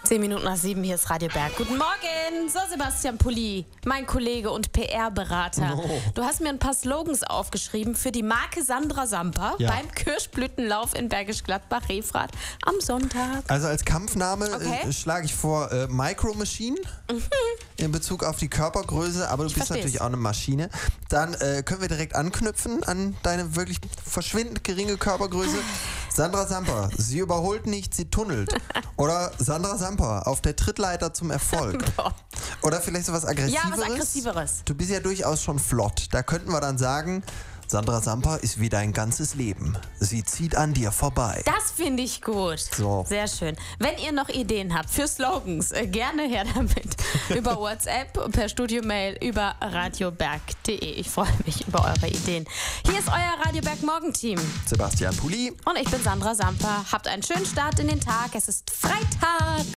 7:10, hier ist Radio Berg. Guten Morgen, so Sebastian Pulli, mein Kollege und PR-Berater. Oh. Du hast mir ein paar Slogans aufgeschrieben für die Marke Sandra Samper beim Kirschblütenlauf in Bergisch Gladbach-Refrath am Sonntag. Also als Kampfname Okay. schlage ich vor Micro Machine in Bezug auf die Körpergröße, aber du bist versteh's. natürlich auch eine Maschine. Dann können wir direkt anknüpfen an deine wirklich verschwindend geringe Körpergröße. Sandra Samper, sie überholt nicht, sie tunnelt. Oder Sandra Samper auf der Trittleiter zum Erfolg. Oder vielleicht so was Aggressiveres. Ja, was Aggressiveres. Du bist ja durchaus schon flott. Da könnten wir dann sagen, Sandra Samper ist wie dein ganzes Leben. Sie zieht an dir vorbei. Das finde ich gut. So. Sehr schön. Wenn ihr noch Ideen habt für Slogans, gerne her damit. Über WhatsApp, per Studiomail, über radioberg.de. Ich freue mich über eure Ideen. Hier ist euer Radio Berg Morgenteam. Sebastian Pulli. Und ich bin Sandra Samper. Habt einen schönen Start in den Tag. Es ist Freitag.